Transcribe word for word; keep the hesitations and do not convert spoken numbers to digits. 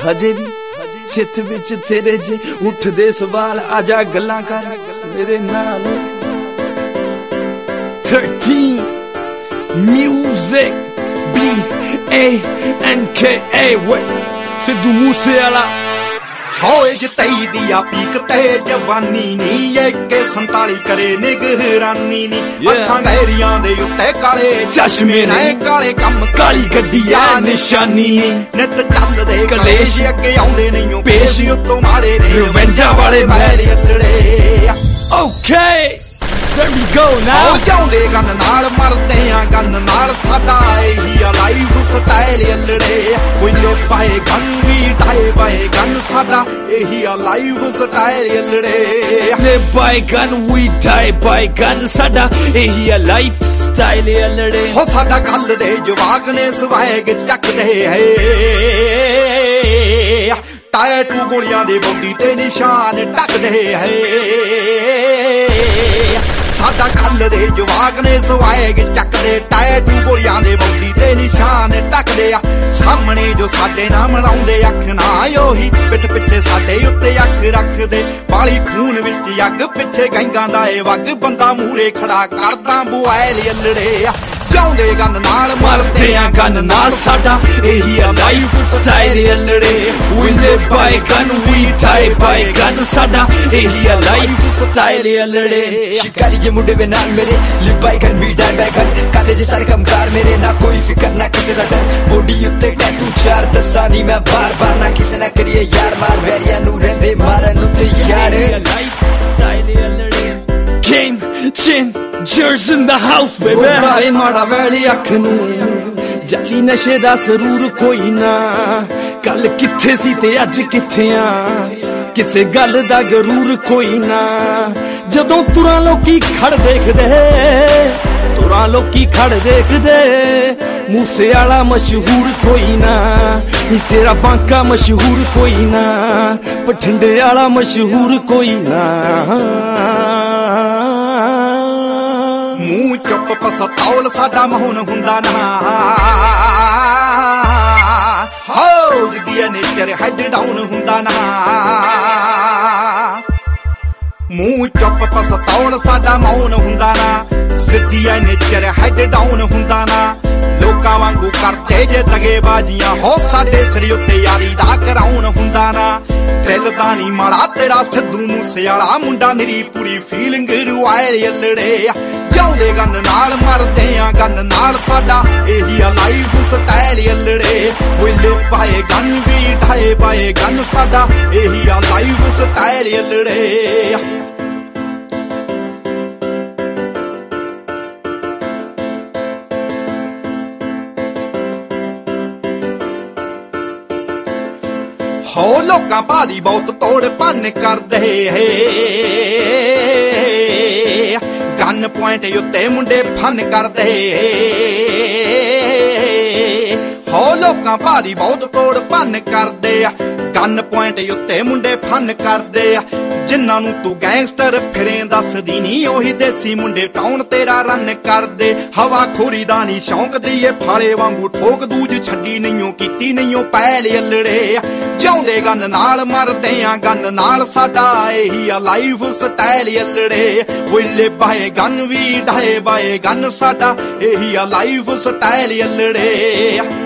हजे भी चित विच तेरे जे उठदे सवाल आजा गल्लां कर मेरे नाल thirteen Music B A N K A Sidhu Moosewala होए जतई दिया पीक ते जवानी नी एके संताली करे निगरानी नी अखां गहरियां दे उत्ते काले चश्मे ने काले कम काली गड्डिया निशानी नित चलदे कलेश अगे आउंदे नहीं पेश उत्तों मारे ने रिवेंजा वाले मैले अल्लड़े Okay There we go now जाउंदे गन नाल मरदे आ गन नाल साडा एही आ लाइफ स्टाइल अल्लड़े कोई पाए गन भी ढाए पाए गन साडा एही आ लाइफ स्टाइल अल्लड़े ले पाए गन वी ढाए पाए गन साडा एही आ लाइफ स्टाइल अल्लड़े हो साडा गल दे जवाक ने स्वैग चकदे है टैटू गोलियां दे बॉडी ते निशान टकदे है साडा कल दे जवाक ने स्वैग चकदे टैटू गोलियां दे बॉडी ते निशान टकदे आ सामने जो साडे ना मलाउंदे अख ना ओही पिठ पिछे साडे उत्ते अख रखदे बाली खून विच अग पिछे गैंगां दा ए वग बंदा मूरे खड़ा करदा बुआल अल्लड़े जाउंदे गन नाल मरदे आ गन नाल साडा एही आ लाइफ स्टाइल अल्लड़े we live by gun we die by gun साडा एही आ लाइफ स्टाइल अल्लड़े शिकारी जे मुंडे वे नाल मेरे live by gun we die by gun काले जे सारे कमकार मेरे ना कोई फिकर ना किसे दा डर बॉडी उत्ते टैटू चार दसा नी मैं बार बार ना किसे ना करिए यार मार वैरिया नू रहंदे मारन उत्ते यार लाइफ स्टाइल अल्लड़े King Chin Jers in the house baby बारे माड़ा वैली अख नू जाली नशे दा सरूर कोई ना कल किथे सी ते अज किथे आ किसे गल दा गरूर कोई ना जदों तुरां लोकी खड़ देखदे तुरां लोकी खड़ देखदे मूसे वाला मशहूर कोई ना नी तेरा बांका मशहूर कोई ना पठंडे वाला मशहूर कोई ना मूंह चुप पसतौल साडा महोन हुंदा ना हो जिगिया नेचर हेड डाउन हुंदा ना मूंह चुप पसतौल साडा मौन हुंदा ना सिद्धिया नेचर हेड डाउन हुंदा ना लोकां वांगू करते जे दगेबाजियां हो साडे सिर उत्ते यारी दा कराउन हुंदा ना दिल दा नी माड़ा तेरा सिद्धू मूसेवाला मुंडा निरी पूरी फीलिंग रुआए अल्लड़े जाउंदे गन नाल मरदे आ गन नाल साडा एही आ लाइफ स्टाइल अल्लड़े विले पाए गन भी ढाए पाए गन साडा एही आ लाइफ स्टाइल अल्लड़े हो लोकां भारी बहुत तोड़ भन करदे है गन पॉइंट उत्ते मुंडे फन करदे हो लोकां भारी बहुत तोड़ भन करदे गन पॉइंट उत्ते मुंडे फन करदे जिन्हां नूं तू गैंगस्टर फिरे दसदी नी ओही देसी मुंडे टाउन तेरा रन करदे हवा खोरी दा नी शौक दीए फाले वांगू ठोक दूज छड्डी नहींओ कीती नहींओ पैल अल्लड़े जाउंदे गन नाल मरदे आ गन नाल साडा एही आ लाइफ स्टाइल अल्लड़े विले बाए गन भी ढाए बाए गन साडा एही आ लाइफ स्टाइल अल्लड़े